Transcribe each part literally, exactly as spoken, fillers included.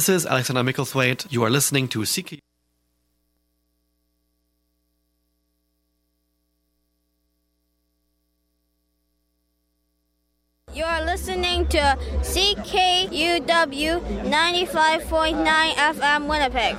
This is Alexander Micklethwaite. You are listening to C K. You are listening to C K U W ninety-five point nine F M Winnipeg.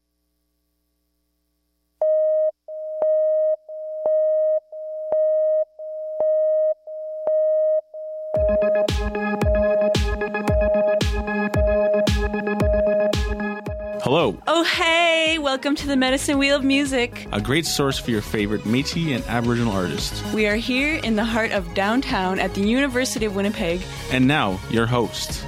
Hello. Oh, hey! Welcome to the Medicine Wheel of Music. A great source for your favorite Métis and Aboriginal artists. We are here in the heart of downtown at the University of Winnipeg. And now, your host.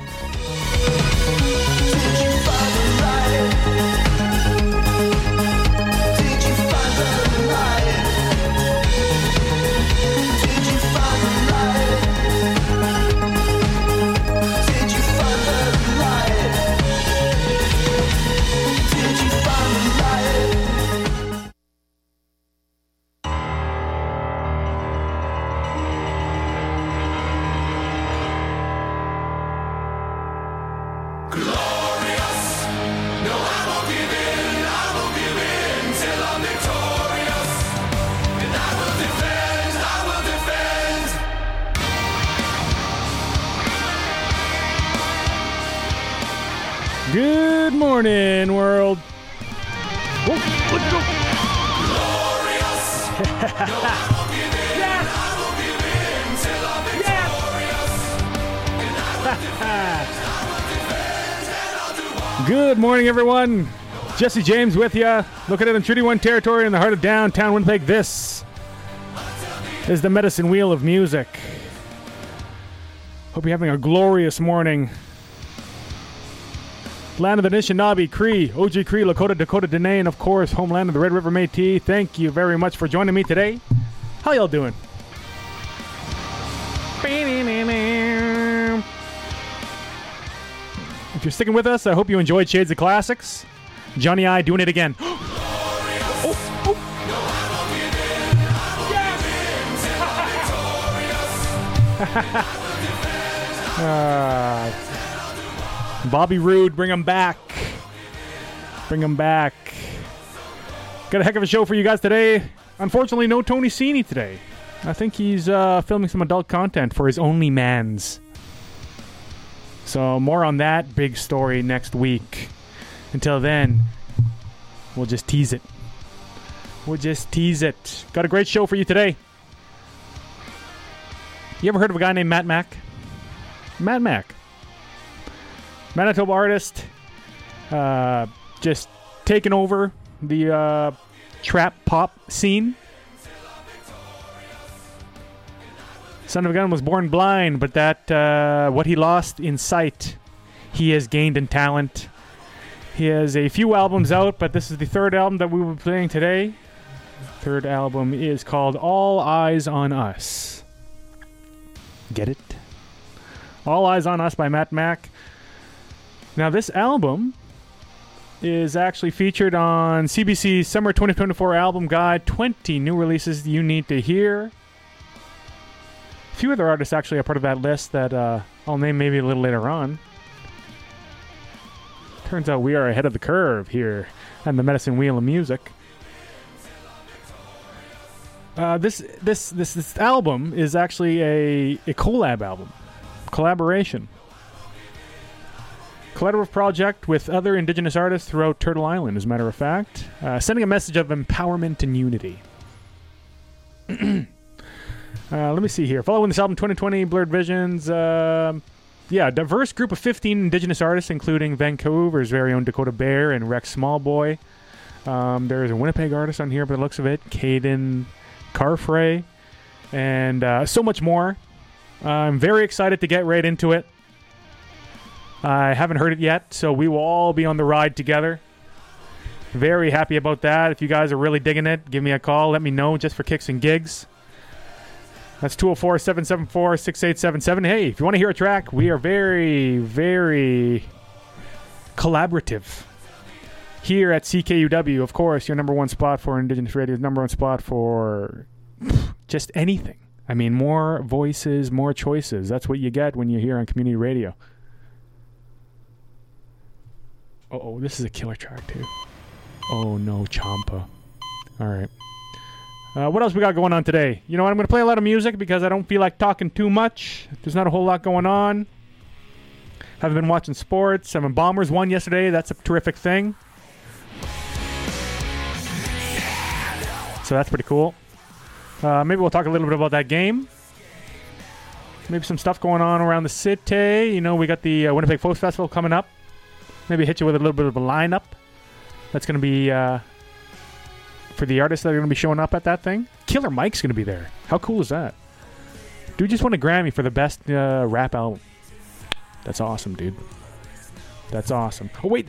Good morning, world. Whoa, let's go. Glorious. Yes. Good morning, everyone. Jesse James with you. Looking at the Treaty One territory in the heart of downtown Winnipeg. This is the Medicine Wheel of Music. Hope you're having a glorious morning. Land of the Anishinaabe, Cree, O G Cree, Lakota, Dakota, Dene, and of course, homeland of the Red River Métis. Thank you very much for joining me today. How y'all doing? If you're sticking with us, I hope you enjoyed Shades of Classics. Johnny I doing it again. oh, oh. uh, Bobby Roode, bring him back. Bring him back. Got a heck of a show for you guys today. Unfortunately, no Tony Sini today. I think he's uh, filming some adult content for his OnlyMans. So more on that big story next week. Until then, we'll just tease it. We'll just tease it. Got a great show for you today. You ever heard of a guy named Matt Mac? Matt Mac. Manitoba artist, uh, just taking over the uh, trap pop scene. Son of a Gun was born blind, but that uh, what he lost in sight, he has gained in talent. He has a few albums out, but this is the third album that we will be playing today. Third album is called All Eyes on Us. Get it? All Eyes on Us by Matt Mac. Now, this album is actually featured on C B C's Summer twenty twenty-four Album Guide. twenty new releases you need to hear. A few other artists actually are part of that list that uh, I'll name maybe a little later on. Turns out we are ahead of the curve here on the Medicine Wheel of Music. Uh, this this this this album is actually a, a collab album. Collaboration. Collaborative project with other Indigenous artists throughout Turtle Island, as a matter of fact. Uh, sending a message of empowerment and unity. uh, let me see here. Following this album, twenty twenty, Blurred Visions. Uh, yeah, diverse group of fifteen Indigenous artists, including Vancouver's very own Dakota Bear and Rex Smallboy. Um, there's a Winnipeg artist on here by the looks of it, Caden Carfrey, and uh, so much more. Uh, I'm very excited to get right into it. I haven't heard it yet, so we will all be on the ride together. Very happy about that. If you guys are really digging it, give me a call. Let me know just for kicks and gigs. That's two oh four, seven seven four, six eight seven seven. Hey, if you want to hear a track, we are very, very collaborative. Here at C K U W, of course, your number one spot for Indigenous radio, number one spot for just anything. I mean, more voices, more choices. That's what you get when you're here on community radio. Oh, this is a killer track too. Oh no, Champa. All right. Uh, what else we got going on today? You know what? I'm going to play a lot of music because I don't feel like talking too much. There's not a whole lot going on. Haven't been watching sports. I mean, Bombers won yesterday. That's a terrific thing. So that's pretty cool. Uh, maybe we'll talk a little bit about that game. Maybe some stuff going on around the city. You know, we got the uh, Winnipeg Folk Festival coming up. Maybe hit you with a little bit of a lineup. That's going to be uh, for the artists that are going to be showing up at that thing. Killer Mike's going to be there. How cool is that? Dude just won a Grammy for the best uh, rap album. That's awesome, dude. That's awesome. Oh, wait.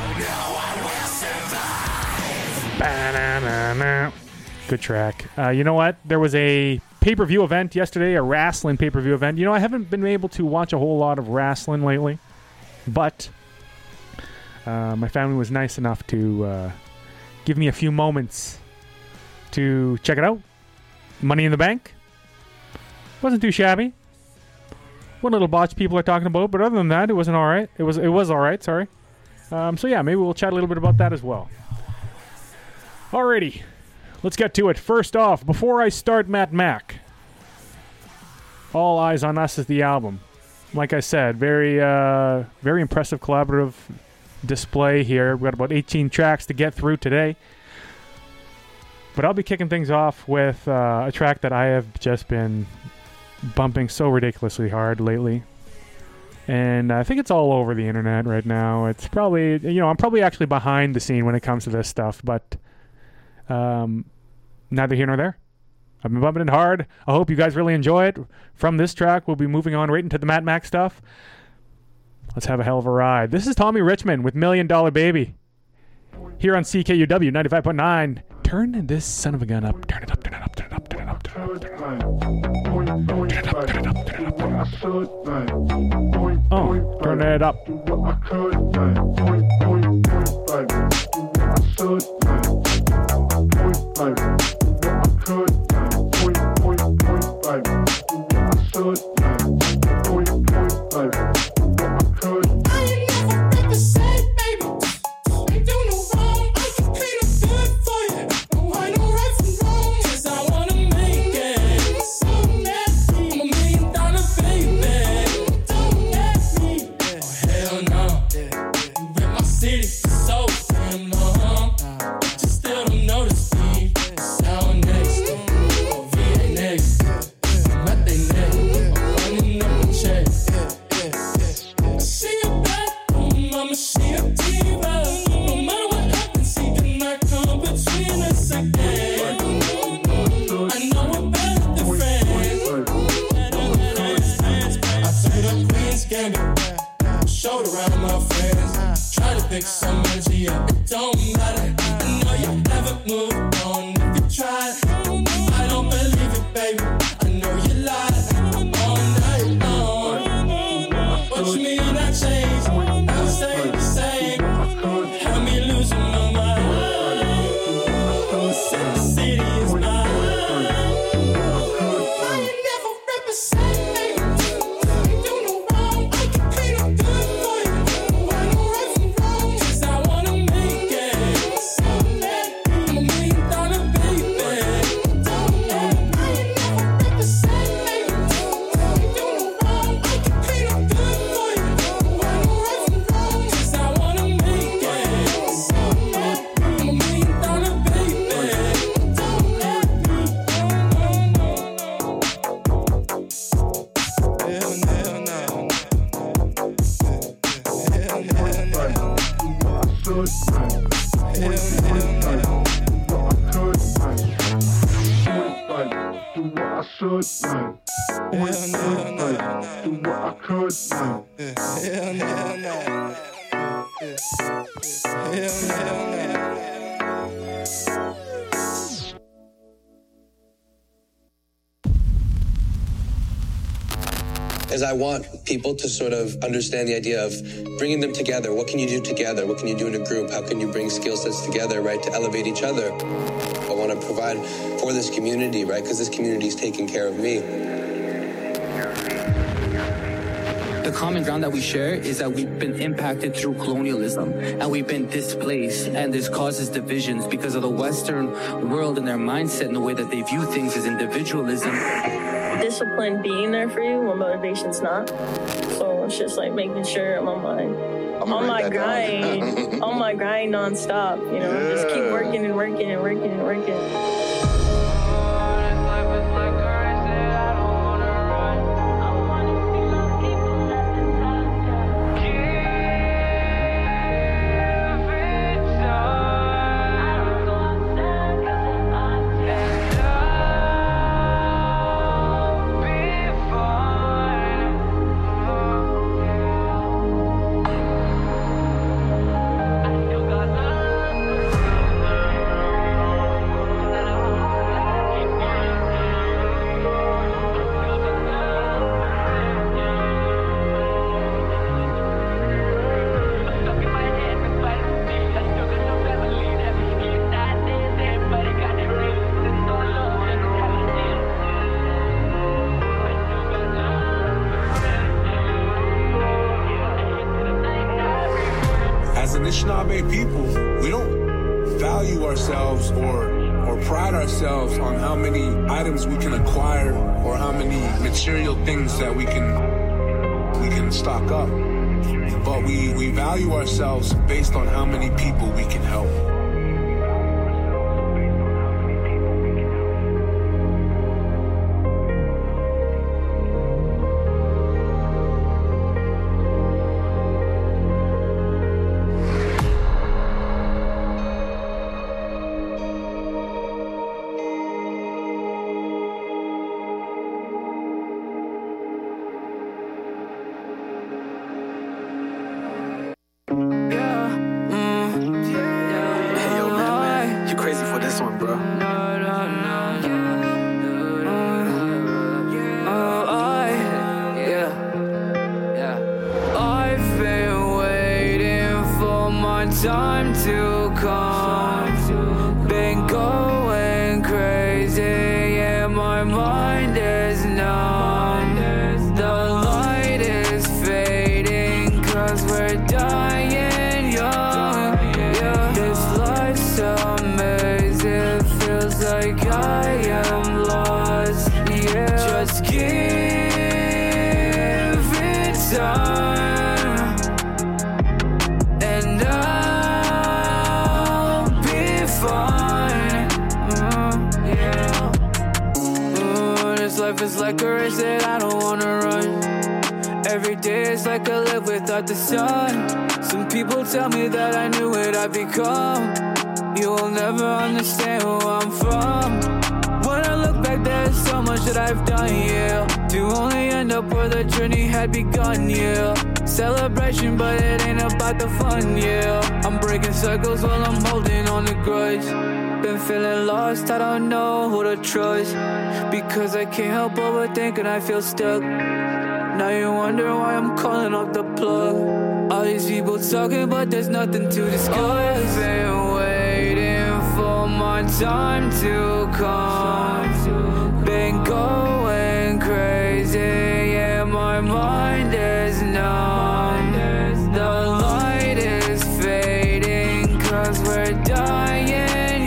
Good track. Uh, you know what? There was a pay-per-view event yesterday, a wrestling pay-per-view event. You know, I haven't been able to watch a whole lot of wrestling lately, but uh, my family was nice enough to uh, give me a few moments to check it out. Money in the Bank. Wasn't too shabby. What little botch people are talking about, but other than that, it wasn't all right. It was it was all right, sorry. Um, so yeah, maybe we'll chat a little bit about that as well. Alrighty, let's get to it. First off, Before I Start, Matt Mack. All Eyes on Us is the album. Like I said, very uh, very impressive collaborative display here. We've got about eighteen tracks to get through today. But I'll be kicking things off with uh, a track that I have just been bumping so ridiculously hard lately, and I think it's all over the internet right now. It's probably, you know, I'm probably actually behind the scene when it comes to this stuff, but um, neither here nor there. I've been bumping it hard. I hope you guys really enjoy it. From this track, we'll be moving on right into the Matt Mack stuff. Let's have a hell of a ride. This is Tommy Richmond with Million Dollar Baby here on C K U W ninety-five point nine. Turn this son of a gun up. Turn it up, turn it up, turn it up, turn it up, turn it up, turn it up. Turn it up, turn it up, turn it up, turn it up. Oh, turn it up. Is I want people to sort of understand the idea of bringing them together. What can you do together? What can you do in a group? How can you bring skill sets together, right, to elevate each other? I want to provide for this community, right, because this community is taking care of me. The common ground that we share is that we've been impacted through colonialism, and we've been displaced, and this causes divisions because of the Western world and their mindset and the way that they view things as individualism. Discipline being there for you when motivation's not. So it's just like making sure I'm on my, on my grind, on my grind nonstop, you know, yeah. Just keep working and working and working and working. Anishinaabe people, we don't value ourselves or or pride ourselves on how many items we can acquire or how many material things that we can we can stock up. But we, we value ourselves based on how many people we can help. Time to come, been going crazy, yeah, my mind is numb. The light is fading, cause we're dying young. Yeah, this life's amazing, feels like I am lost. Yeah, just give it time. It's like a race that I don't wanna run. Every day it's like I live without the sun. Some people tell me that I knew what I'd become. You will never understand who I'm from. When I look back, there's so much that I've done, yeah, to only end up where the journey had begun, yeah. Celebration, but it ain't about the fun, yeah. I'm breaking circles while I'm holding on to grudge. Been feeling lost, I don't know who to trust, because I can't help overthink and I feel stuck. Now you wonder why I'm calling off the plug. All these people talking, but there's nothing to discuss. I've been waiting for my time to come. Been going crazy, yeah, my mind is numb. The light is fading, cause we're dying.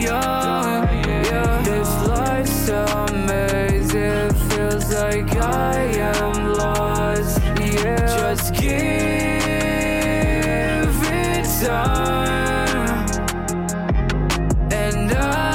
Amazing, feels like I am lost. Yeah, just give it time, and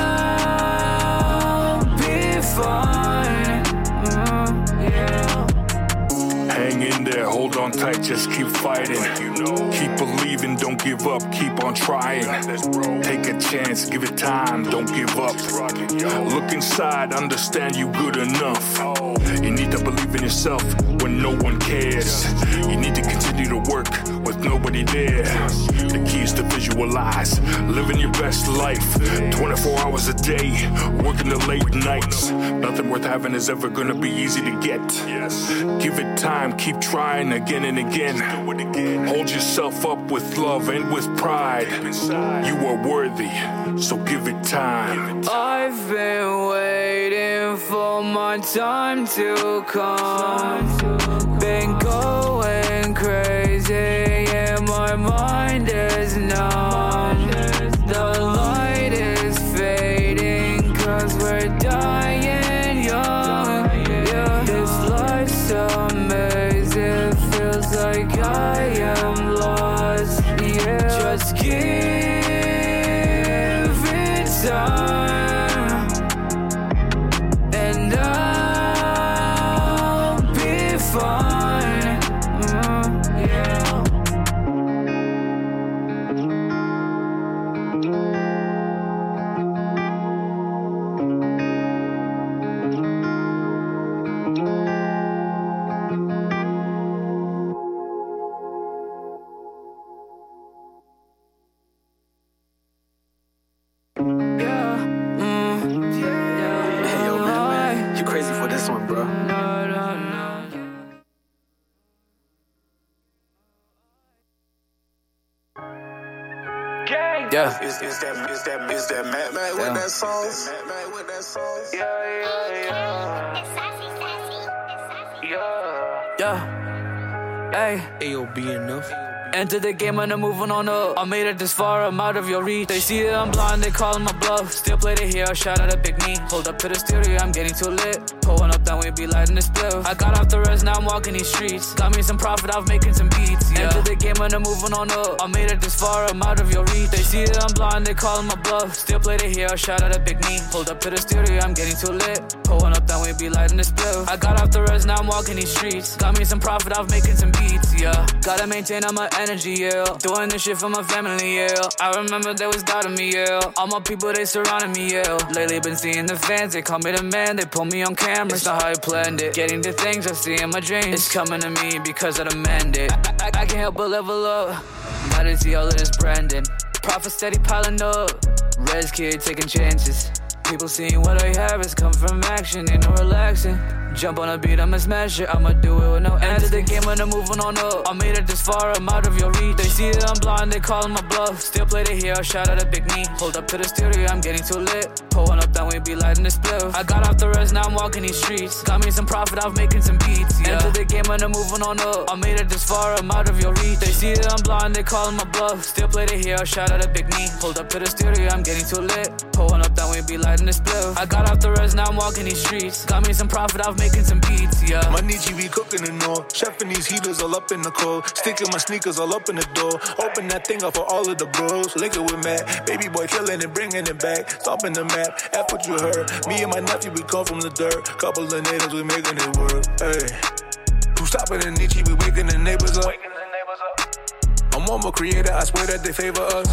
I'll be fine. Mm, yeah. Hang in there, hold on tight, just keep fighting. Keep believing, don't give up, keep on trying. Take a chance, give it time, don't give up. Look inside, understand you good enough. You need to believe in yourself when no one cares. You need to continue to work with nobody there. The key is to visualize realize, living your best life, twenty-four hours a day, working the late nights. Nothing worth having is ever gonna be easy to get. Yes. Give it time, keep trying again and again. Hold yourself up with love and with pride. You are worthy, so give it time. I've been waiting for my time to come. Been going crazy and my mind is numb. The light is fading cause we're dying young. Yeah. This life's amazing, feels like I am lost. Yeah. Just give it time and I'll be fine. Mm, yeah. Yeah. Is, is that is that is that Matt Matt with that sauce? Matt Matt with that sauce? Yeah, yeah, yeah. It's sassy, sassy. Yeah. Yeah. Hey. Ayo, be enough. Enter the game and I'm moving on up. I made it this far, I'm out of your reach. They see that I'm blind, they calling my bluff. Still play the hero, shout out a big me. Hold up to the studio, I'm getting too lit. Pulling up, then we be lighting the spill. I got off the rest, now I'm walking these streets. Got me some profit, I'm making some beats. Yeah. Enter the game and I'm moving on up. I made it this far, I'm out of your reach. They see that I'm blind, they calling my bluff. Still play the hero, shout out a big me. Hold up to the studio, I'm getting too lit. Pulling up, then we be lighting the spill. I got off the rest, now I'm walking these streets. Got me some profit, I'm making some beats. Yeah. Gotta maintain all my energy, yeah. Doing this shit for my family, yeah. I remember they was doubting me, yeah. All my people, they surrounded me, yeah. Lately been seeing the fans, they call me the man. They pull me on camera, it's not how I planned it. Getting the things I see in my dreams, it's coming to me because I demand it. I, I, I can't help but level up. Now they see all of this branding. Profit steady piling up. Rez kid taking chances. People seeing what I have has come from action, ain't no relaxing. Jump on a beat, I'ma smash it, I'ma do it with no answer. Enter the game and I'm moving on up. I made it this far, I'm out of your reach. They see that I'm blind, they calling my bluff. Still play the hero, shout out a big me. Hold up to the studio, I'm getting too lit. Pulling up, then we be lighting the spill. I got off the rest, now I'm walking these streets. Got me some profit, I'm making some beats. Yeah. Enter the game and I'm moving on up. I made it this far, I'm out of your reach. They see that I'm blind, they calling my bluff. Still play the hero, shout out a big me. Hold up to the studio, I'm getting too lit. Pulling up, then we be lighting the spill. I got off the rest, now I'm walking these streets. Got me some profit, I'm making some beats. Yeah. My Nietzsche be cooking the north. Chefing these heaters all up in the cold. Sticking my sneakers all up in the door. Open that thing up for all of the bros. Liquor with Matt. Baby boy killing it, bringing it back. Stomping the map. F what you heard. Me and my nephew, we come from the dirt. Couple of natives, we making it work. Hey. Who's stopping in Nietzsche? We waking the neighbors up. I'm one more creator. I swear that they favor us.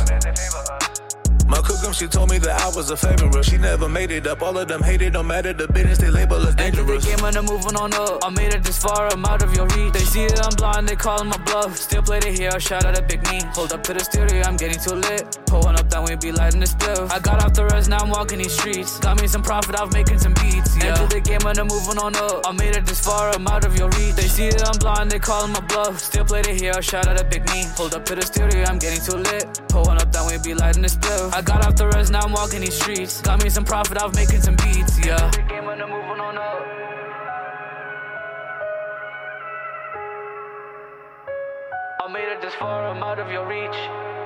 My cookum, she told me that I was a favorite. She never made it up. All of them hated, don't matter the business, they label us dangerous. Enter the game and I'm moving on up. I made it this far, I'm out of your reach. They see that I'm blind, they calling my bluff. Still play the hero, shout out a big me. Hold up to the studio, I'm getting too lit. Pulling up, then we be lighting the spill. I got off the rest, now I'm walking these streets. Got me some profit, I'm making some beats. Yeah. Enter the game and I'm moving on up. I made it this far, I'm out of your reach. They see that I'm blind, they calling my bluff. Still play the hero, shout out a big me. Hold up to the studio, I'm getting too lit. Pulling up, then we be lighting the spill. I got off the rest, now I'm walking these streets. Got me some profit, I'm making some beats, yeah. The game and I'm moving on up. I made it this far, I'm out of your reach.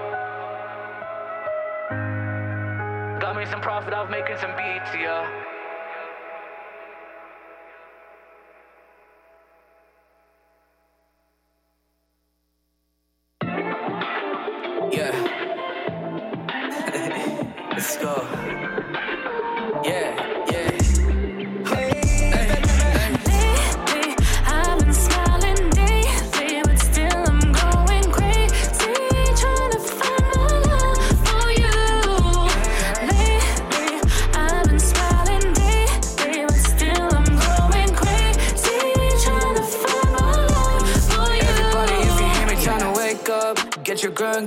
Got me some profit, I'm making some beats, yeah. Yeah. Let's go. Yeah, yeah. Hey, hey, hey. Lately, I've been smiling daily, but still I'm going crazy, trying to find my love for you. Lately, I've been smiling daily, but still I'm going crazy, trying to find my love for you. Everybody, if you hear me, trying to wake up. Get your girl and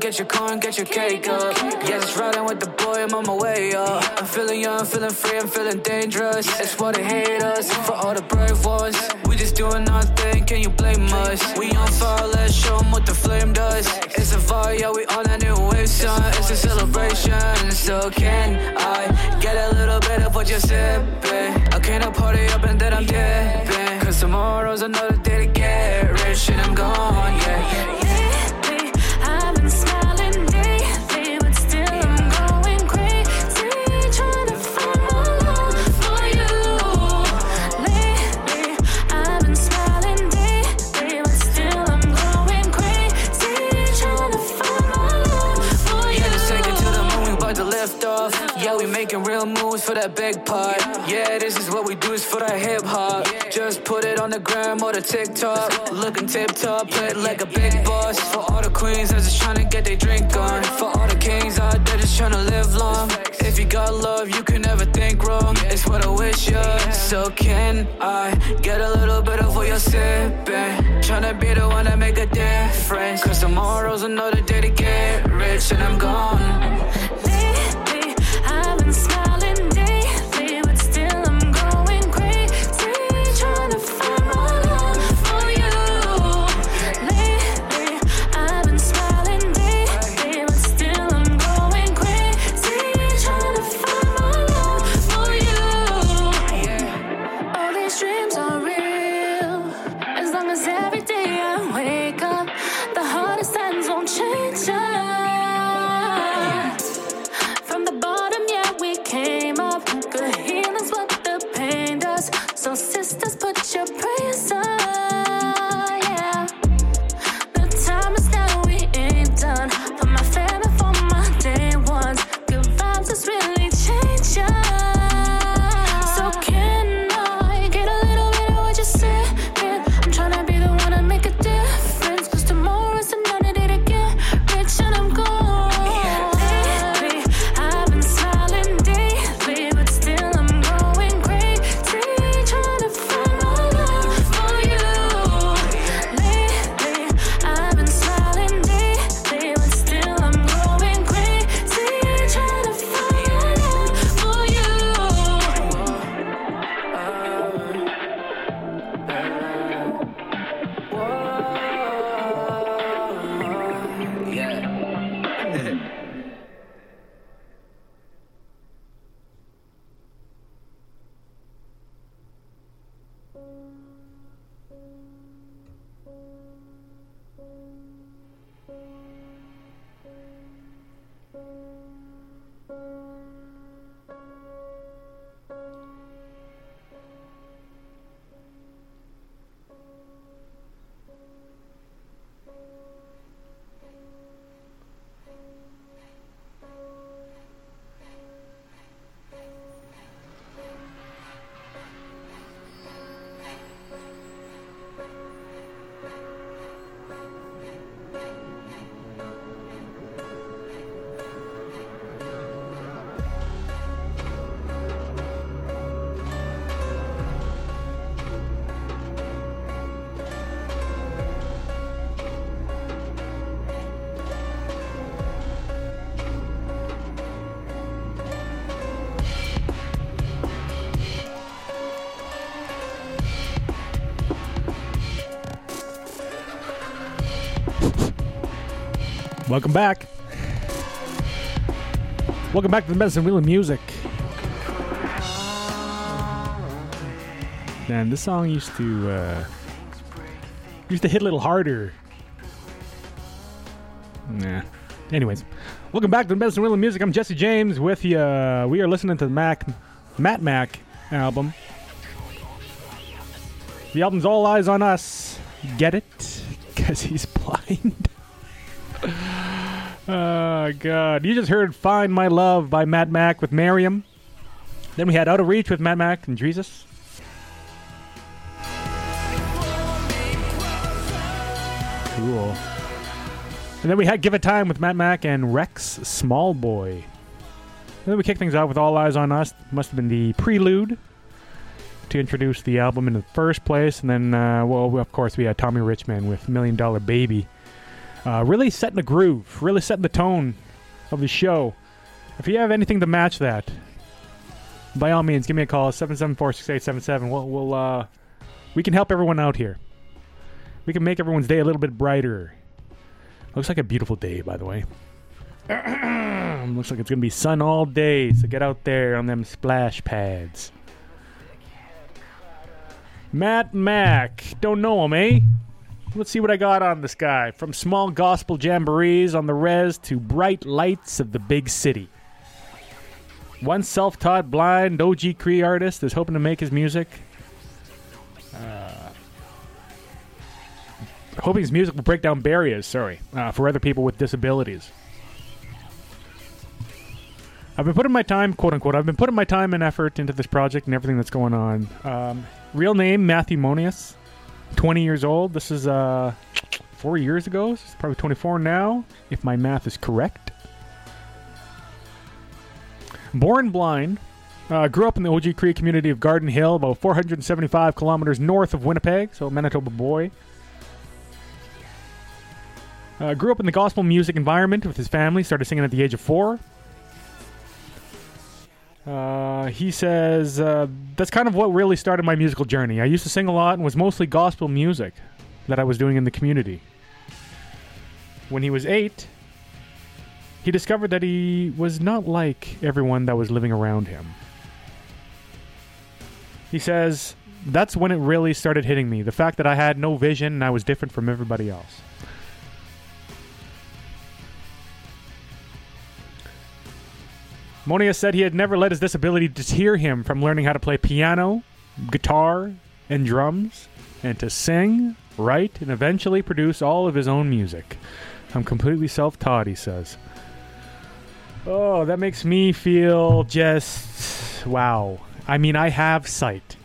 get your corn, get your cake up. Yeah, just riding with the boy, I'm on my way up. I'm feeling young, feeling free, I'm feeling dangerous. It's for the haters, for all the brave ones. We just doing our thing, can you blame us? We on fire, let's show them what the flame does. It's a fire, yeah, we on that new wave, son. It's a celebration, so can I get a little bit of what you're sipping? I can't party up and then I'm dipping. Cause tomorrow's another day to get rich and I'm gone, yeah, yeah, yeah. I've been smiling daily, but still I'm going crazy, trying to find my love for you. Lately, I've been smiling daily, but still I'm going crazy, trying to find my love for you. Yeah, just take it to the moon, we about to lift off. Yeah, we making real moves for that big part. Yeah, this is what we do, is for that hip hop. Just put it on the gram or the TikTok. Looking tip top, play it like a big boss. For all the queens that's just trying to get their drink on. For all the kings out there just trying to live long. If you got love, you can never think wrong. It's what I wish you. So can I get a little bit of what you're sipping? Trying to be the one that make a difference. Cause tomorrow's another day to get rich and I'm gone. Lately, I've been smiling daily, but still I'm going crazy, trying to find my love for you. Lately, I've been smiling daily, but still I'm going crazy, trying to find my love for you. All these dreams are real, as long as every day I wake up, the hardest times won't change us. From the bottom, yeah, we came up. Good healing's what the pain does. So sisters, put your prayers on, yeah. The time is now, we ain't done. For my family, for my day ones. Good vibes has really changed us. So can I get a little bit of what you're saying? I'm trying to be the one to make a difference. Cause tomorrow's another day to get rich and I'm gone. Lately, I've been smiling daily, but still I'm going crazy, trying to find my love for you. Lately, I've been smiling daily, but still I'm going crazy, trying to find my love for you. Welcome back. Welcome back to the Medicine Wheel of Music. Man, this song used to uh, used to hit a little harder. Nah. Anyways, welcome back to the Medicine Wheel of Music. I'm Jesse James with you. We are listening to the Mac, Matt Mac album. The album's All Eyes on Us. Get it? Because he's blind. Oh, God. You just heard Find My Love by Matt Mac with Miriam. Then we had Out of Reach with Matt Mac and Jesus. Cool. And then we had Give It Time with Matt Mac and Rex Smallboy. And then we kicked things off with All Eyes on Us. Must have been the prelude to introduce the album in the first place. And then, uh, well, of course, we had Tommy Richman with Million Dollar Baby. Uh, really setting the groove, really setting the tone of the show. If you have anything to match that, by all means, give me a call, seven seven four, six eight seven seven. We'll, we'll, uh, we can help everyone out here. We can make everyone's day a little bit brighter. Looks like a beautiful day, by the way. Looks like it's going to be sun all day, so get out there on them splash pads. Matt Mack. Don't know him, eh? Let's see what I got on this guy. From small gospel jamborees on the res to bright lights of the big city. One self-taught blind O G Cree artist is hoping to make his music. Uh, hoping his music will break down barriers, sorry, uh, for other people with disabilities. I've been putting my time, quote-unquote, I've been putting my time and effort into this project and everything that's going on. Um, real name, Matthew Monius. twenty years old. This is uh, four years ago. This is probably twenty-four now, if my math is correct. Born blind, uh, grew up in the O G Cree community of Garden Hill, about four hundred seventy-five kilometers north of Winnipeg, so Manitoba boy. Uh, grew up in the gospel music environment with his family, started singing at the age of four. Uh, he says, uh, that's kind of what really started my musical journey. I used to sing a lot and was mostly gospel music that I was doing in the community. When he was eight, he discovered that he was not like everyone that was living around him. He says, that's when it really started hitting me. The fact that I had no vision and I was different from everybody else. Monia said he had never let his disability deter him from learning how to play piano, guitar, and drums, and to sing, write, and eventually produce all of his own music. I'm completely self-taught, he says. Oh, that makes me feel just... wow. I mean, I have sight.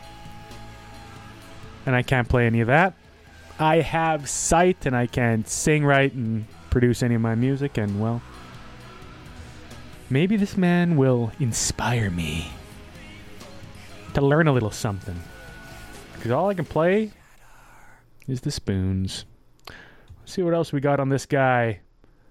And I can't play any of that. I have sight, and I can't sing right and produce any of my music, and, well... maybe this man will inspire me to learn a little something. Because all I can play is the spoons. Let's see what else we got on this guy.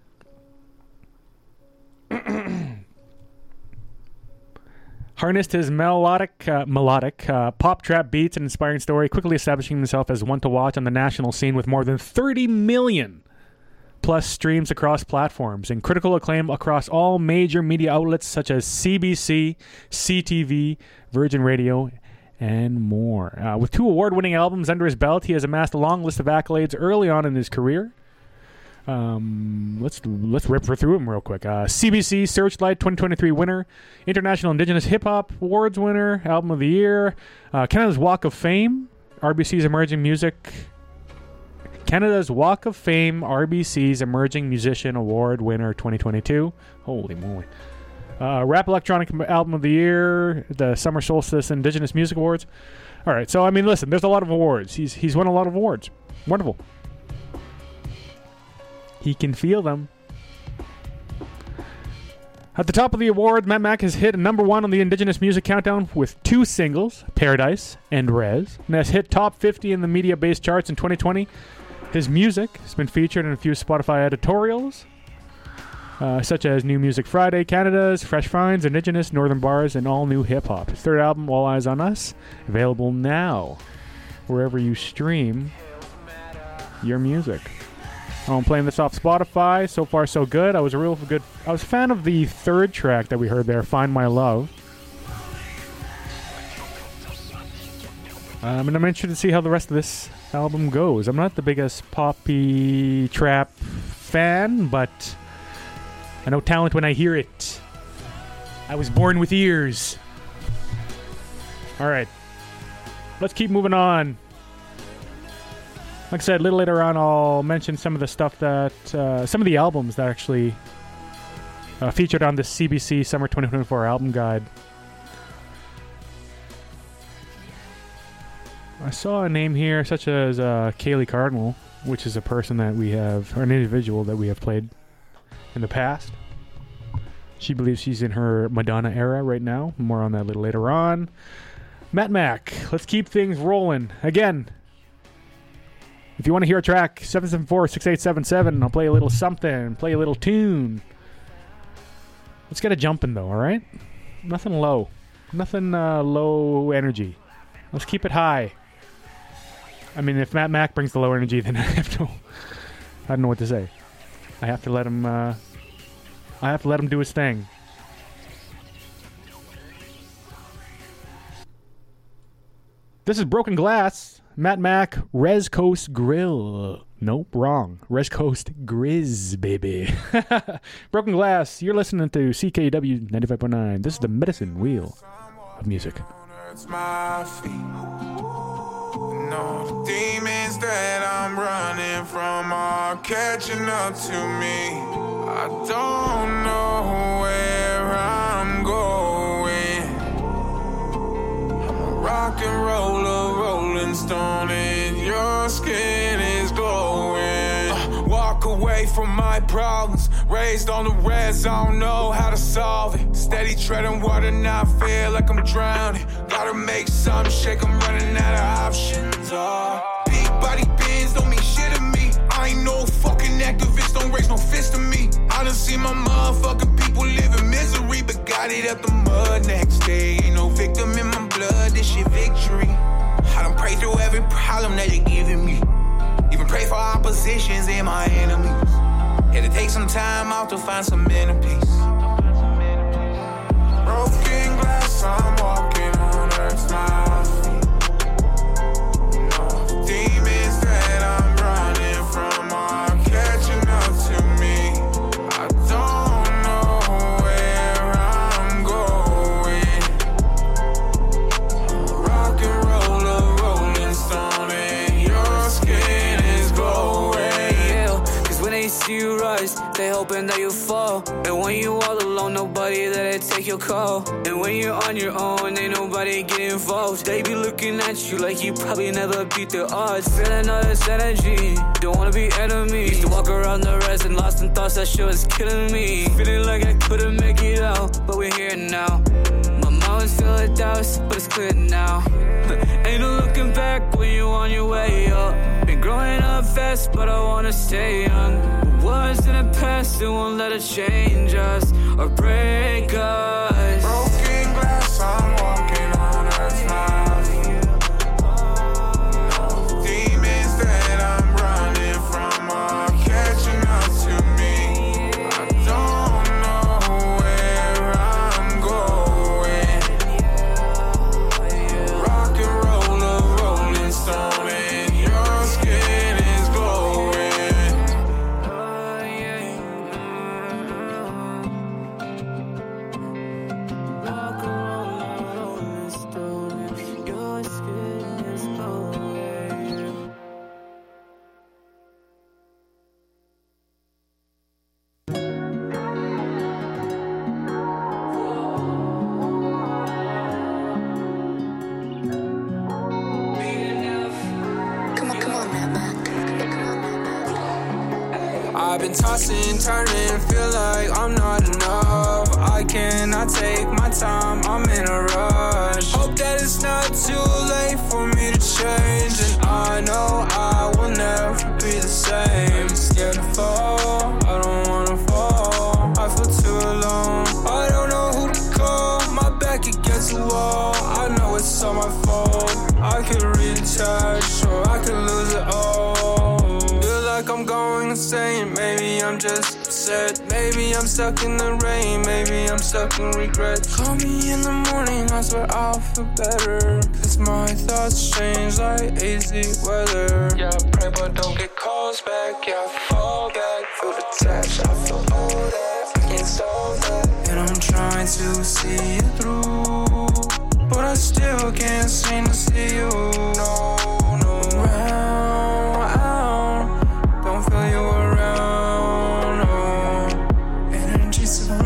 Harnessed his melodic, uh, melodic uh, pop trap beats and inspiring story, quickly establishing himself as one to watch on the national scene with more than thirty million plus streams across platforms and critical acclaim across all major media outlets such as C B C, C T V, Virgin Radio, and more. Uh, with two award-winning albums under his belt, he has amassed a long list of accolades early on in his career. Um, let's let's rip through them real quick. Uh, C B C Searchlight twenty twenty-three winner, International Indigenous Hip Hop Awards winner, Album of the Year, uh, Canada's Walk of Fame, R B C's Emerging Music. Canada's Walk of Fame, R B C's Emerging Musician Award winner twenty twenty-two. Holy moly. Uh, Rap Electronic Album of the Year, the Summer Solstice Indigenous Music Awards. All right, so, I mean, listen, there's a lot of awards. He's he's won a lot of awards. Wonderful. He can feel them. At the top of the award, Matt Mack has hit number one on the Indigenous Music Countdown with two singles, Paradise and Rez, and has hit top fifty in the media-based charts in twenty twenty. His music has been featured in a few Spotify editorials, uh, such as New Music Friday, Canada's, Fresh Finds, Indigenous, Northern Bars, and All New Hip Hop. His third album, All Eyes on Us, available now wherever you stream your music. I'm playing this off Spotify. So far, so good. I was a real good. I was a fan of the third track that we heard there, "Find My Love." Um, and I'm interested to see how the rest of this album goes. I'm not the biggest poppy trap fan, but I know talent when I hear it. I was born with ears. All right, let's keep moving on. Like I said, a little later on, I'll mention some of the stuff that, uh, some of the albums that actually uh, featured on the C B C Summer twenty twenty-four album guide. I saw a name here such as uh, Kaylee Cardinal, which is a person that we have, or an individual that we have played in the past. She believes she's in her Madonna era right now. More on that a little later on. Matt Mack, let's keep things rolling. Again, If you want to hear a track, seven seven four, six eight seven seven. I'll play a little something, play a little tune. Let's get it jumping, though, all right? Nothing low. Nothing uh, low energy. Let's keep it high. I mean, if Matt Mac brings the low energy, then I have to... I don't know what to say. I have to let him... Uh, I have to let him do his thing. This is Broken Glass. Matt Mac, Res Coast Grill. Nope, wrong. Res Coast Grizz, baby. Broken Glass, you're listening to C K W ninety-five point nine. This is the medicine wheel of music. It's my feet. No, the demons that I'm running from are catching up to me. I don't know where I'm going. I'm a rock and roller, rolling stone, and your skin is glowing. Uh, walk away from my problems. Raised on the res, I don't know how to solve it. Steady treading water, now I feel like I'm drowning. Gotta make some shake, I'm running out of options. Uh, big body bends don't mean shit to me. I ain't no fucking activist, don't raise no fist to me. I done seen my motherfucking people live in misery, but got it up the mud next day. Ain't no victim in my blood, this shit victory. I done pray through every problem that you're giving me. Even pray for oppositions and my enemies. Had to take some time out to find some inner peace. Broken glass, I'm walking on earth's my feet. No, the demons that I'm running from are catching up to me. I don't know where I'm going. Rock and roller, rolling stone, and your skin is glowing. Yeah, cause when they see you rise, they hoping that you fall. And when you all alone, nobody there to take your call. And when you're on your own, ain't nobody get involved. They be looking at you like you probably never beat the odds. Feeling all this energy, don't wanna be enemies. Used to walk around the res and lost in thoughts, that shit was killing me. Feeling like I couldn't make it out, but we're here now. My mind was filled with doubts, but it's clear now. Ain't no looking back when you on your way up. Been growing up fast, but I wanna stay young. What's in the past, it won't let it change us or break us. Broken glass, I'm walking on earth's my feet. No, the demons that I'm running from are catching up to me. I don't know where I'm going. Rock and roller, rolling stone, and your skin is glowing. I've been tossing, turning, feel like I'm not enough. I cannot take my time, I'm in a rush. Hope that it's not too late for me to change. And I know I will never be the same. Scared to fall, I don't wanna fall. I feel too alone, I don't know who to call. My back against the wall, I know it's all my fault. I could retouch, or I could lose it all. Feel like I'm going insane, maybe I'm just upset. Maybe I'm stuck in the rain, maybe I'm stuck in regret. Call me in the morning, I swear I'll feel better. Cause my thoughts change like A Z weather. Yeah, I pray but don't get calls back. Yeah, I fall back, feel detached, I feel all that, I can't solve that. And I'm trying to see it through, but I still can't seem to see you. No, no, round, don't feel you around, no. Energy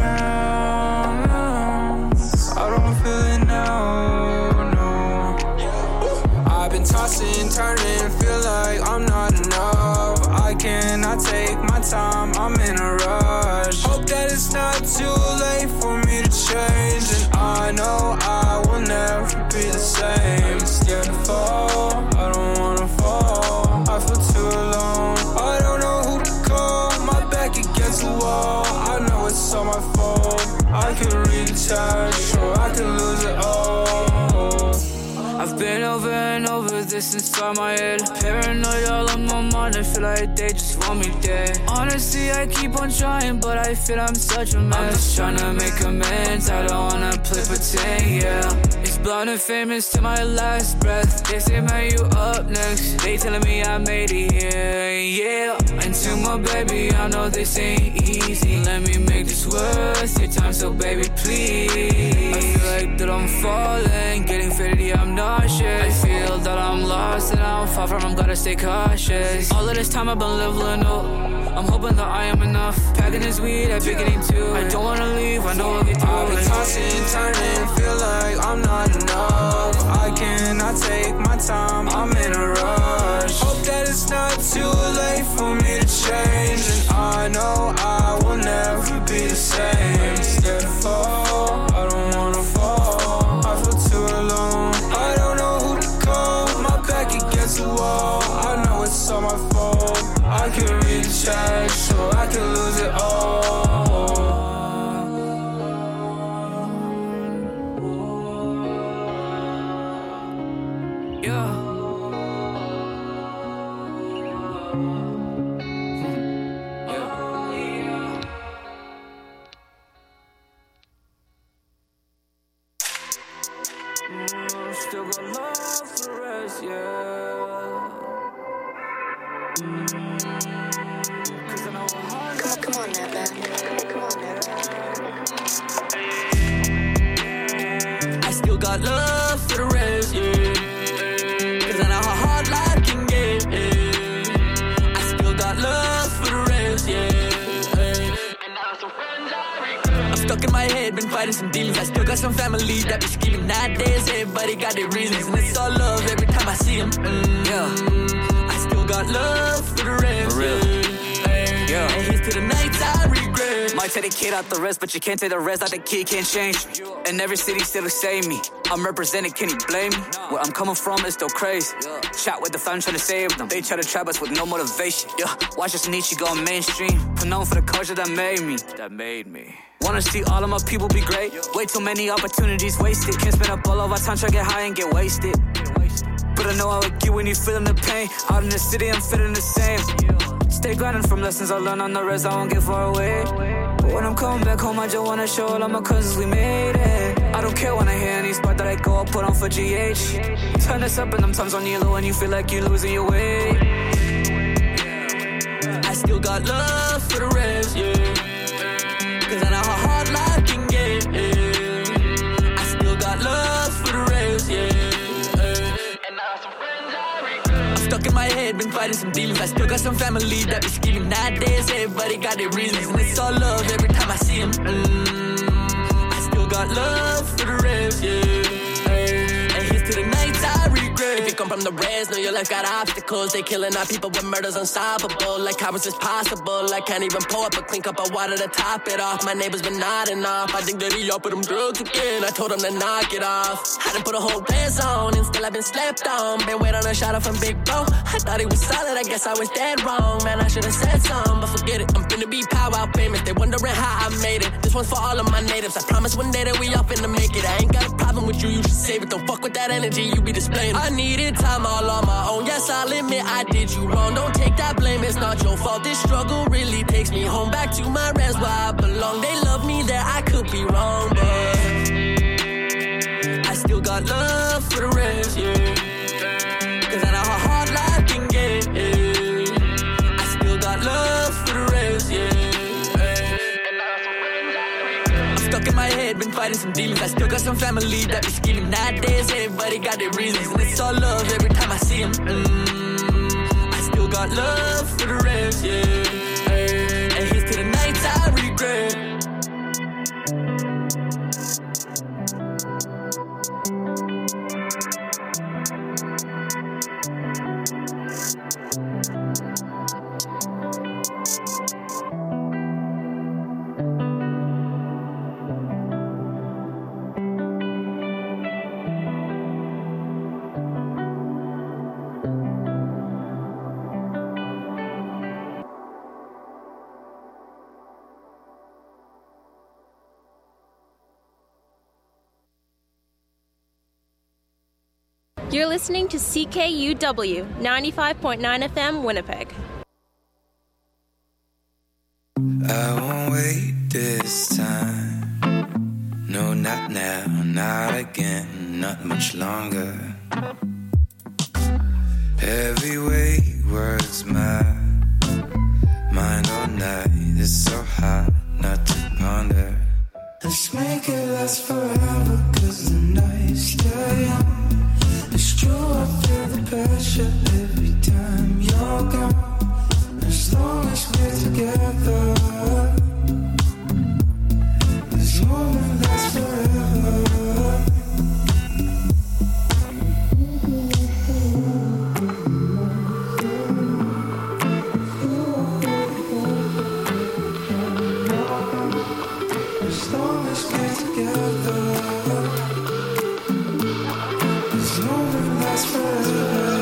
surrounds, I don't feel it now, no. I've been tossing, turning, feel like I'm not enough. I cannot take my time, I'm in a rush. Hope that it's not too late for me to change. And I know I will never be the same. Scared to fall, I don't wanna fall. I feel too all my fault. I can recharge, or I can lose it all. I've been over and over this inside my head. Paranoid all on my mind, I feel like they just want me dead. Honestly, I keep on trying, but I feel I'm such a mess. I'm just trying to make amends, I don't wanna play pretend, yeah. It's blind and famous to my last breath. They say, man, you up next. They telling me I made it here, yeah. And to my baby, I know this ain't easy. Let me make this worth your time, so baby, please. I feel like that I'm falling, getting faded, yeah, I'm nauseous. I feel that I'm lost and I'm far from, I'm gotta stay cautious. All of this time I've been leveling up, I'm hoping that I am enough. Packing this weed, I'm beginning to. I don't wanna leave, I know I'll get through. I've been tossing, turning, feel like I'm not enough. I cannot take my time, I'm in a rush. Hope that it's not too late for me to change. And I know I will never be the same. Scared to fall, I don't wanna fall. I feel too alone, I don't know who to call. My back against the wall, I know it's all my fault. I can recharge, so I can lose it all. Yeah. Still got love for the rest, yeah. Mm. Cause I know how hard. Come on, come on now, man. Come on now. I still got love for the rest, yeah. Cause I know how hard life can get, yeah. I still got love for the rest, yeah. I'm stuck in my head, been fighting some demons. I still got some family that be scheming nowadays. Everybody got their reasons, and it's all love every time I see them. Mm, yeah. I still got love for the rest. For real. Yeah. Yeah. And here's to the nights I regret. Might take the kid out the rest, but you can't take the rest out the kid, can't change me. And every city still the same me. I'm represented, can he blame me? Where I'm coming from is still crazy. Shot with the fam trying to save them. They try to trap us with no motivation. Yeah, watch us Nietzsche go mainstream. But known for the culture that made me. That made me. Wanna see all of my people be great. Way too many opportunities wasted. Can't spend up all of our time trying to get high and get wasted. But I know how it get when you feeling the pain. Out in the city, I'm feeling the same. Stay grinding from lessons I learned on the rest, I won't get far away. But when I'm coming back home, I just wanna show all of my cousins we made it. I don't care when I hear any spot that I go, I'll put on for G H. Turn this up in them times on yellow when you feel like you're losing your way. I still got love for the rest, yeah. Cause I know how hard life can get, yeah. I still got love for the rest, yeah. Stuck in my head, been fighting some demons. I still got some family that be scheming nowadays. Everybody got their reasons, and it's all love every time I see them. Mm, I still got love for the rest, yeah. And here's to the nights I regret. If you come from the res, know your life got obstacles. They killing our people with murders unstoppable. Like how is this possible? I can't even pour up a clean cup of water to top it off. My neighbors been nodding off. I think that he up with them drugs again. I told him to knock it off. I done put a whole dance on, and still I've been slept on. Been waiting on a shout out from Big Bro. I thought he was solid, I guess I was dead wrong. Man, I should've said something, but forget it. I'm finna be power famous. They wondering how I made it. This one's for all of my natives. I promise one day that we all finna make it. I ain't got a problem with you, you should save it. Don't fuck with that energy you be displaying. I needed time all on my own. Yes, I'll admit I did you wrong. Don't take that blame, it's not your fault. This struggle really takes me home, back to my res where I belong. They love me there, I could be wrong, but I still got love for the rest, yeah. Cause I know how hard life can get, yeah. I still got love for the rest, yeah. I'm stuck in my head, been fighting some demons. I still got some family that be scheming nowadays. Everybody got their reasons, and it's all love every time I see them. Mm, I still got love for the rest, yeah. And here's to the nights I regret. You're listening to C K U W ninety-five point nine F M Winnipeg. I won't wait this time. No, not now, not again, not much longer. Heavyweight words, my mind all night. It's so hard not to ponder. Let's make it last forever, cause the night's still young. It's true, I feel the pressure every time you're gone. As long as we're together, this moment lasts forever. As long as we're together, this moment lasts forever.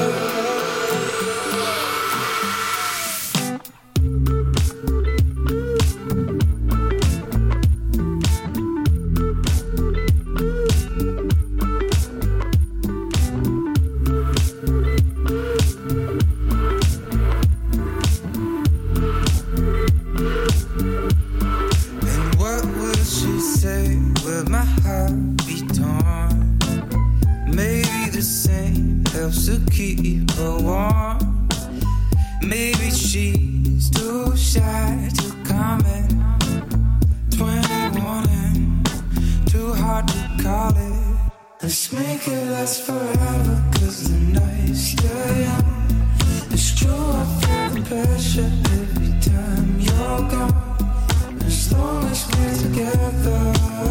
To keep her warm. Maybe she's too shy to comment. twenty-one and too hard to call it. Let's make it last forever, cause the night's still young. It's true, I feel the pressure every time you're gone. As long as we're together,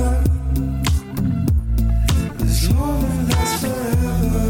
this moment lasts forever.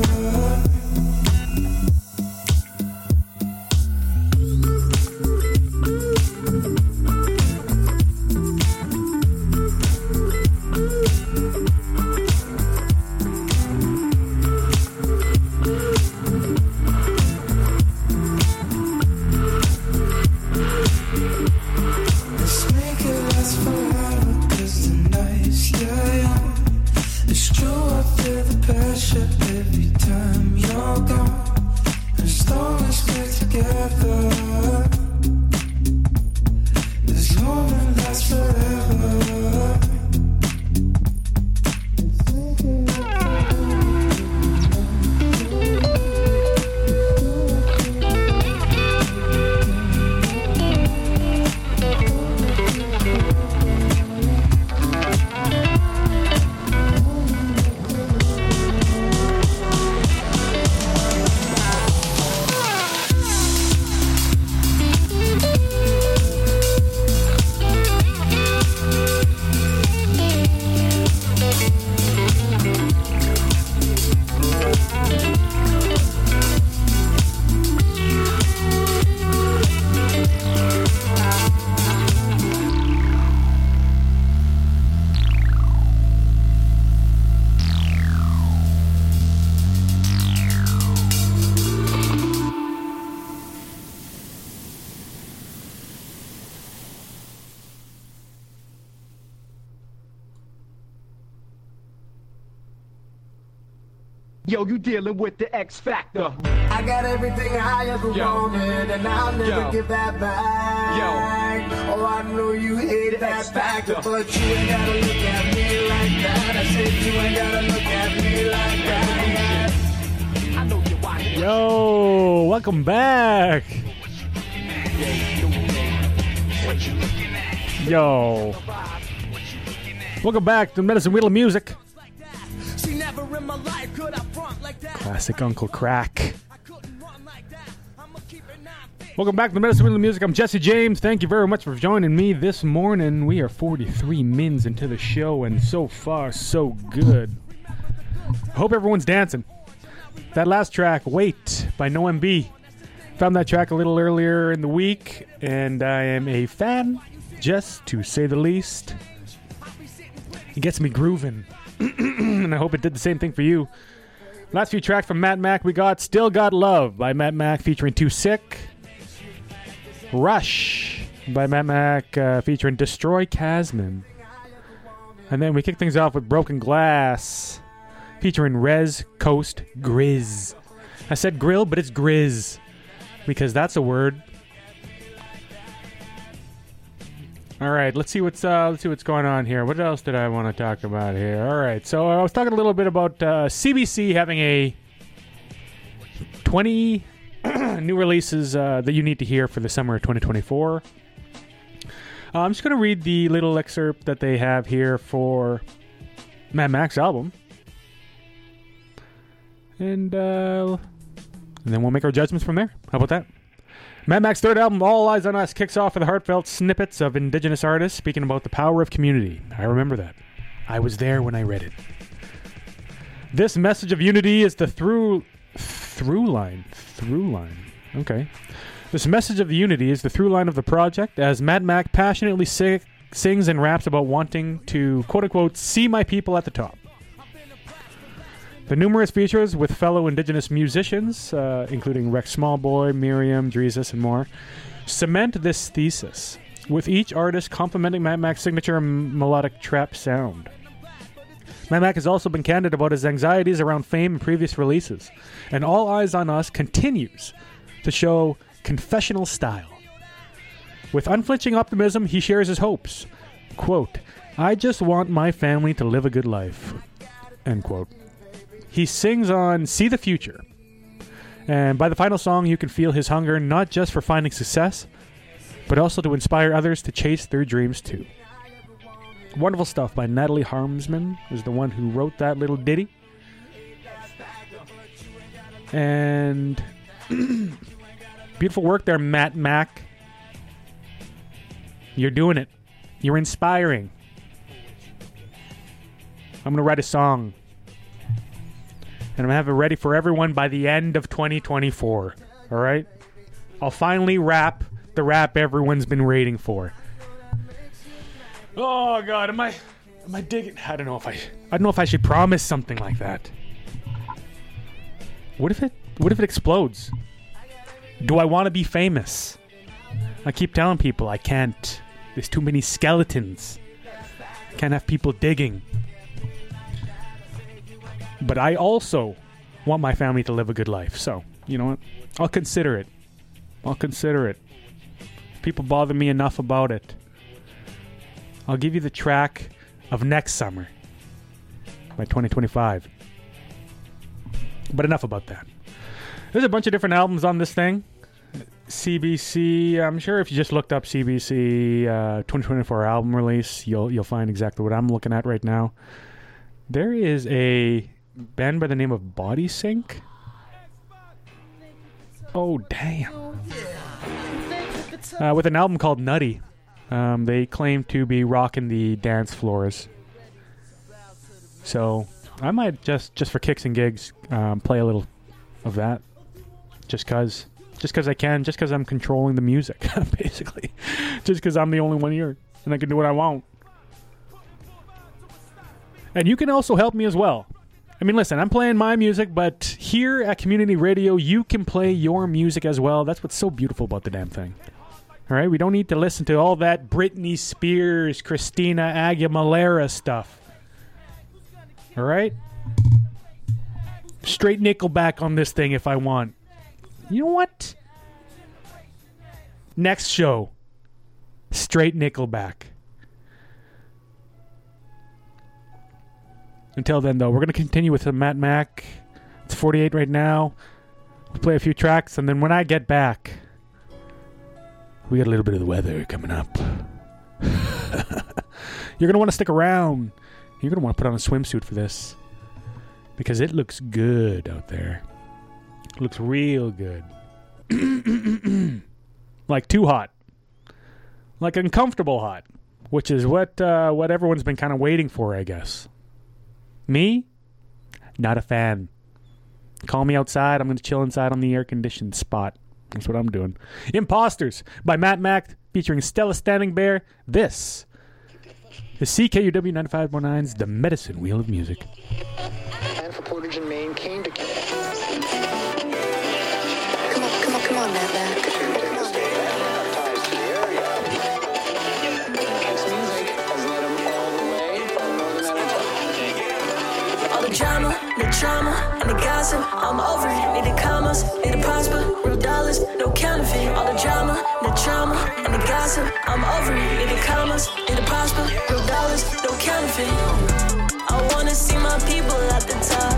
Yo, you dealing with the X Factor. I got everything I ever Yo. wanted, and I'll never Yo. give that back. Yo. Oh, I know you hate that factor, but you ain't gotta look at me like that. I said you ain't gotta look at me like that. I know you want it. Yo, welcome back. Yo. Welcome back to Medicine Wheel of Music. Classic Uncle Crack. Welcome back to the Medicine Wheel of Music. I'm Jesse James. Thank you very much for joining me this morning. We are forty-three mins into the show, and so far, so good. Hope everyone's dancing. That last track, Wait, by No M B. Found that track a little earlier in the week, and I am a fan, just to say the least. It gets me grooving. And I hope it did the same thing for you. Last few tracks from Matt Mac, we got Still Got Love by Matt Mac featuring Too Sick. Rush by Matt Mac uh, featuring Destroy Casman. And then we kick things off with Broken Glass featuring Rez Coast Grizz. I said grill, but it's Grizz because that's a word. All right, let's see what's uh, let's see what's going on here. What else did I want to talk about here? All right, so I was talking a little bit about uh, C B C having a twenty new releases uh, that you need to hear for the summer of twenty twenty-four. Uh, I'm just going to read the little excerpt that they have here for Mad Max album, and uh, and then we'll make our judgments from there. How about that? Mad Mac's third album, All Eyes on Us, kicks off with heartfelt snippets of indigenous artists speaking about the power of community. I remember that. I was there when I read it. This message of unity is the through through line. Through line. Okay. This message of unity is the through line of the project, as Mad Mac passionately sing, sings and raps about wanting to, quote-unquote, see my people at the top. The numerous features with fellow indigenous musicians, uh, including Rex Smallboy, Miriam, Dreezus, and more, cement this thesis, with each artist complementing Mad Mac's signature m- melodic trap sound. Mad Mac has also been candid about his anxieties around fame and previous releases, and All Eyes on Us continues to show confessional style. With unflinching optimism, he shares his hopes. Quote, I just want my family to live a good life. End quote. He sings on See the Future. And by the final song, you can feel his hunger not just for finding success, but also to inspire others to chase their dreams too. Wonderful stuff by Natalie Harmsman is the one who wrote that little ditty. And beautiful work there, Matt Mac. You're doing it. You're inspiring. I'm going to write a song. And I'm going to have it ready for everyone by the end of twenty twenty-four. All right? I'll finally rap the rap everyone's been waiting for. Oh, God. Am I am I digging? I don't know if I I don't know if I should promise something like that. What if it what if it explodes? Do I want to be famous? I keep telling people I can't. There's too many skeletons. Can't have people digging. But I also want my family to live a good life. So, you know what? I'll consider it. I'll consider it. If people bother me enough about it, I'll give you the track of Next Summer by twenty twenty-five. But enough about that. There's a bunch of different albums on this thing. C B C, I'm sure if you just looked up C B C uh, twenty twenty-four album release, you'll you'll find exactly what I'm looking at right now. There is a band by the name of Body Sync. Oh, damn. Uh, with an album called Nutty. Um, they claim to be rocking the dance floors. So I might just, just for kicks and gigs, um, play a little of that. Just because. Just because I can. Just because I'm controlling the music, basically. Just because I'm the only one here. And I can do what I want. And you can also help me as well. I mean, listen, I'm playing my music, but here at Community Radio, you can play your music as well. That's what's so beautiful about the damn thing. All right? We don't need to listen to all that Britney Spears, Christina Aguilera stuff. All right? Straight Nickelback on this thing if I want. You know what? Next show. Straight Nickelback. Until then, though, we're going to continue with the Matt Mac. It's forty-eight right now. We'll play a few tracks, and then when I get back, we got a little bit of the weather coming up. You're going to want to stick around. You're going to want to put on a swimsuit for this. Because it looks good out there. It looks real good. Like too hot. Like uncomfortable hot. Which is what uh, what everyone's been kind of waiting for, I guess. Me? Not a fan. Call me outside. I'm going to chill inside on the air-conditioned spot. That's what I'm doing. Imposters by Matt Mac featuring Stella Standing Bear. This is C K U W ninety-five point nine's The Medicine Wheel of Music. And for Portage and Maine came to... Come on, come on, come on, Matt Mac. drama, the trauma, and the gossip, I'm over it. Need the commas, need to prosper, real dollars, no counterfeit. All the drama, the trauma, and the gossip, I'm over it. Need the commas, need to prosper, real dollars, no counterfeit. I wanna see my people at the top,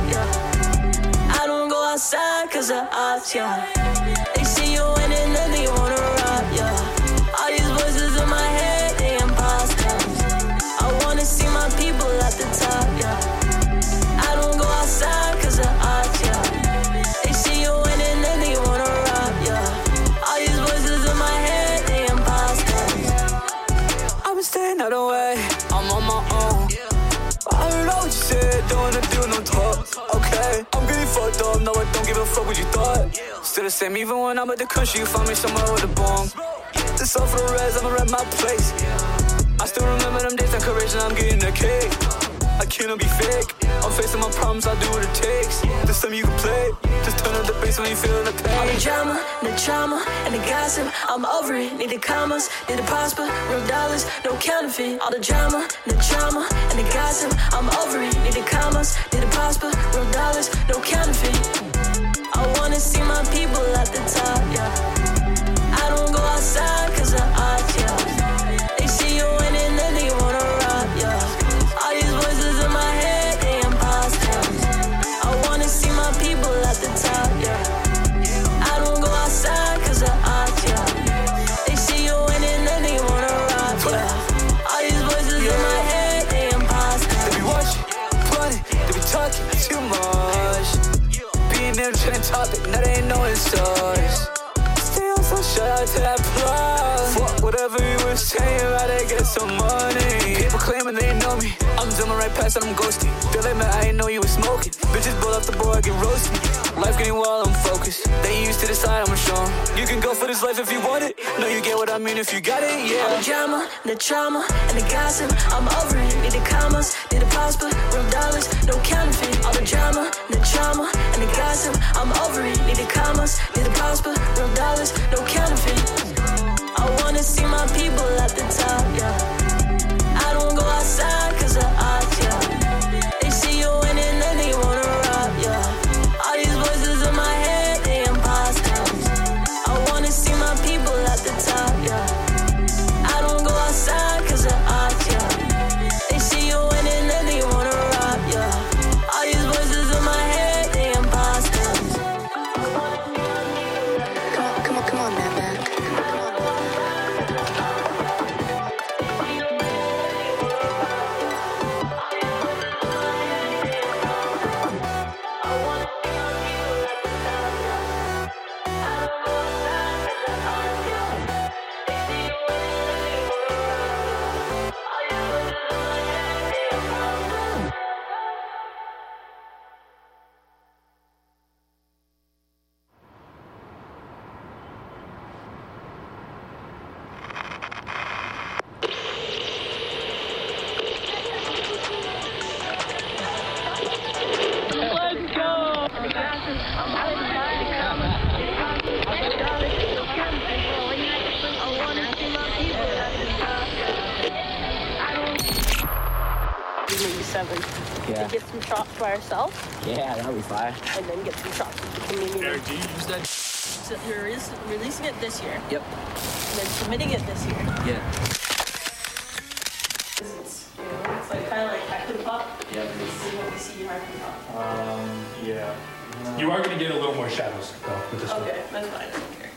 yeah. I don't go outside cause of odds, yeah. They see you winning and they wanna rob, yeah. All these voices in my head, they imposters. I wanna see my people at the top, yeah. I don't go outside cause of odds, yeah. They see you winning and they wanna rob, yeah. All these voices in my head, they imposters. I've been staying out of the way, I'm on my own. I don't know what you said, don't wanna do no talk. Okay, I'm getting fucked up, no I don't give a fuck what you thought. Still the same, even when I'm at the country, you find me somewhere with a bomb. This all for the rest, I'ma rep my place. I still remember them days, I'm courage and I'm getting a cake. I cannot be fake, I'm facing my problems, I'll do what it takes. This time you can play, just turn up the bass when you feel the pain. All the drama, the trauma, and the gossip, I'm over it. Need the commas, need to prosper, real dollars, no counterfeit. All the drama, the trauma, and the gossip, I'm over it. Need the commas, need to prosper, real dollars, no counterfeit. I wanna see my people at the top, yeah. I don't go outside cause of odds, yeah. They see you winning and they wanna rob, yeah. All these voices in my head, they imposters. I wanna see my people at the top, yeah. I don't go outside cause of odds, yeah. They see you winning and they wanna rob, yeah. All these voices in my head, they imposters. They be watching, plotting, they be talking too much. Being there trending topic, now they ain't knowing source. Still so shout out to that plug. Fuck whatever you were saying, rather get some money. People claiming they know me, I'm zooming right past and I'm ghosting. Feel like man, I ain't know you was smoking. Bitches blow up the board, get roasted. Life getting wild, I'm focused. They ain't used to decide, I'ma show 'em. You can go for this life if you want it. No, you get what I mean if you got it, yeah. All the drama, the trauma, and the gossip, I'm over it. Need the commas, need to prosper, real dollars, no counterfeit. All the drama, the trauma, and the gossip, I'm over it. Need the commas, need to prosper, real dollars, no counterfeit. I wanna see my people at the top, yeah. I don't go outside cause of odds, yeah. They see you winning and they wanna rob, yeah. All these voices in my head, they imposters. I wanna see my people at the top, yeah. I don't go outside cause of odds, yeah. They see you winning and they wanna rob, yeah. All these voices in my head, they imposters. Come on, come on, come on, man, man. Yeah. To get some shots by ourselves. Yeah, that'll be fire. And then get some shots with the community. Eric, do you use that? So you're releas- releasing it this year. Yep. And then submitting it this year. Yeah. It's, you know, it's like kind of like Hyper Pop. Yeah. This is what we see in Hyper Pop. Um, yeah. You are going to get a little more shadows, though, with this one. Okay, that's fine. I don't care.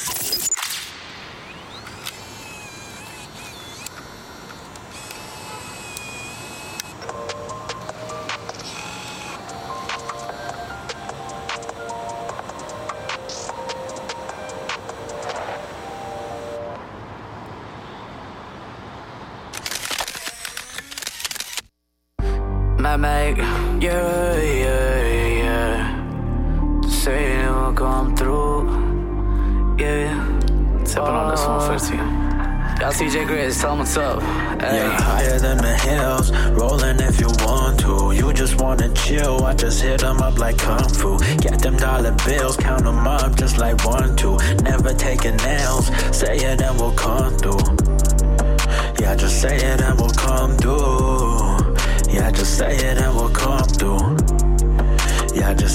My mate, yeah, yeah, yeah. Say it will come through, yeah. Sipping on this one for the team. Y'all C J Grizz, tell them what's up. Hey. Yeah, higher than the hills, rolling if you want to. You just wanna chill, I just hit them up like Kung Fu. Get them dollar bills, count them up just like one, two. Never taking nails, say it and we'll come through. Yeah, just say it and we'll come through. Yeah, just say it and we'll come through.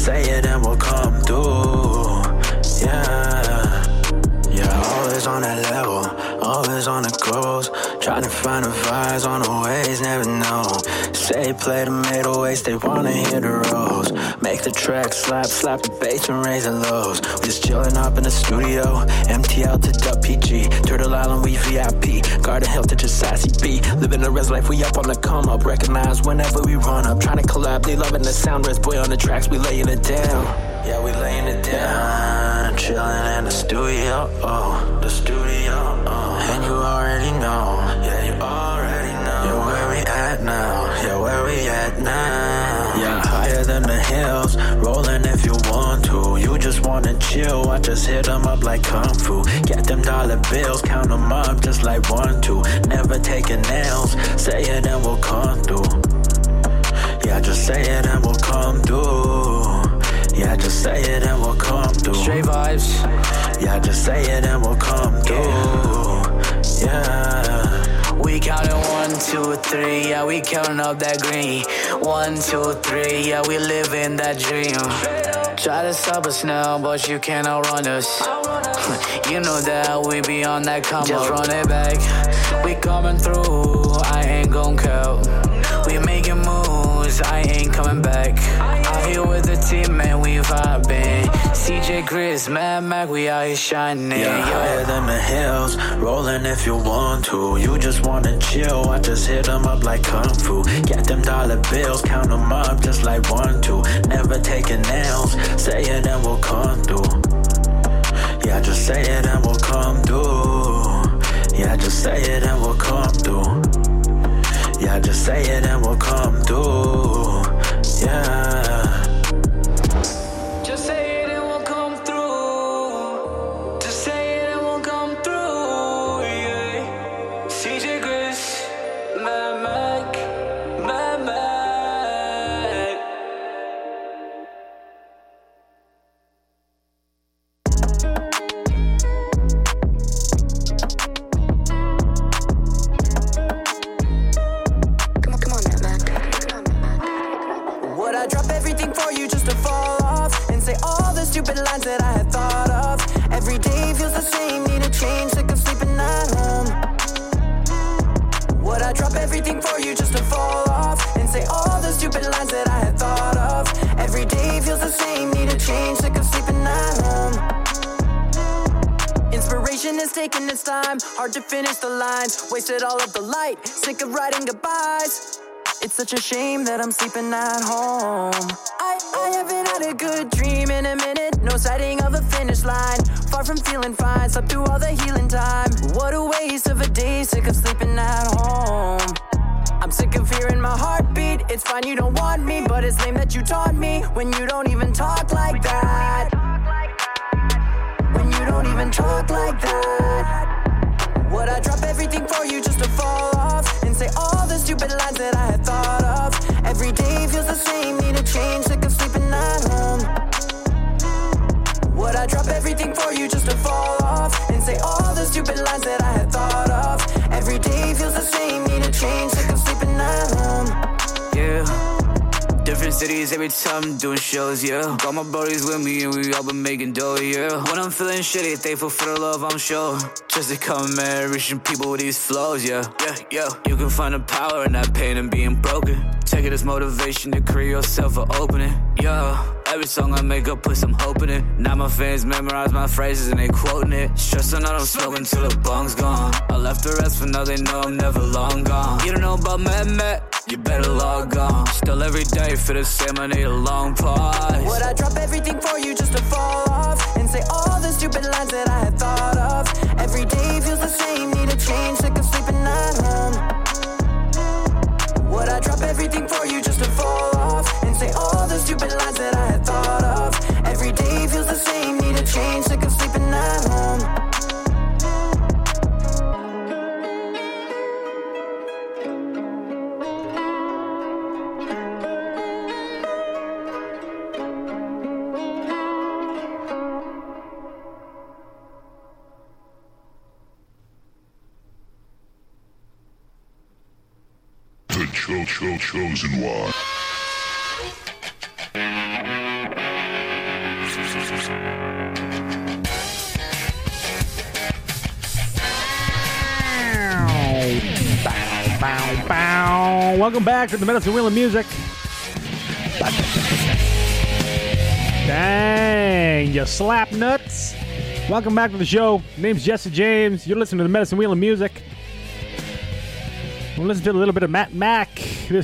say it and we'll come through. Yeah, yeah, always on that level, always on the goals. Trying to find the vibes on the ways, never know. Say play the middle ways, they wanna hear the rolls. Make the track slap, slap the bass and raise the lows. We just chillin' up in the studio, M T L to W P G. Turtle Island, we V I P. Garden Hill to just sassy B. Living the res life, we up on the come up. Recognize whenever we run up. Trying to collab, they loving the sound. Res boy on the tracks, we laying it down. Yeah, we laying it down. Chillin' in the studio, oh, the studio, oh. And you already know, yeah, you already know. Yeah, where we at now, yeah, where we at now. Yeah, higher than the hills, rolling if you want to. You just wanna chill, I just hit them up like Kung Fu. Get them dollar bills, count them up just like one, two. Never taking nails, say it and we'll come through. Yeah, just say it and we'll come through. Yeah, just say it and we'll come through. Straight vibes. Yeah, just say it and we'll come through. Yeah. We counting one, two, three. Yeah, we counting up that green. One, two, three. Yeah, we living that dream. Try to stop us now, but you can't outrun us. You know that we be on that come Just run it back. We coming through. I ain't gon' count. We making moves. I ain't coming back. Out here with the team, man, we vibing. C J Chris, Mad Mac, we out here shining. Yeah, higher than the hills, rolling if you want to. You just wanna chill, I just hit them up like Kung Fu. Get them dollar bills, count them up just like one, two. Never taking nails, say it and we'll come through. Yeah, just say it and we'll come through. Yeah, just say it and we'll come through. Yeah, just say it and we'll come through. Yeah. Just say it and we'll come through. Just say it and we'll come through. Yeah. C J Chris, Mad Mac, Mad Mac. Stupid lines that I had thought of. Every day feels the same, need a change, sick of sleeping at home. Would I drop everything for you just to fall off and say all the stupid lines that I had thought of? Every day feels the same, need a change, sick of sleeping at home. Inspiration is taking its time, hard to finish the lines, wasted all of the light, sick of writing goodbyes. It's such a shame that I'm sleeping at home. I, I haven't had a good dream in a minute. No sighting of a finish line. Far from feeling fine, slept through all the healing time. What a waste of a day, sick of sleeping at home. I'm sick of hearing my heartbeat. It's fine, you don't want me, but it's lame that you taunt me when you don't even talk like that. When you don't even talk like that. Would I drop everything for you just to fall off and say all the stupid lines that I had thought of? Every day feels the same, need a change, sick of sleeping at home. Would I drop everything for you just to fall off and say all the stupid lines that I had thought of? Every day feels the same, need a change, sick of sleeping at home. Yeah. Different cities every time I'm doing shows, yeah. Got my buddies with me and we all been making dough, yeah. When I'm feeling shitty, thankful for the love, I'm sure. Just to come, man, reaching people with these flows, yeah. Yeah, yeah. You can find the power in that pain and being broken. Take it as motivation to create yourself an opening, yeah. Every song I make, I put some hope in it. Now my fans memorize my phrases and they quoting it. Stressing out, I'm smoking till the bong's gone. I left the rest, but now they know I'm never long gone. You don't know about Mad Mac? You better log on. Still every day for the same, I need a long pause. Would I drop everything for you just to fall off and say all the stupid lines that I had thought of? Every day feels the same, need a change, sick of sleeping at home. Would I drop everything for you just to fall off and say all the stupid lines that I had thought of? Every day feels the same, need a change, sick of sleeping at home. Cho Cho Chosen One. Oh, welcome back to the Medicine Wheel of Music. Dang, you slap nuts. Welcome back to the show. My name's Jesse James. You're listening to the Medicine Wheel of Music. We'll listen to a little bit of Matt Mack. This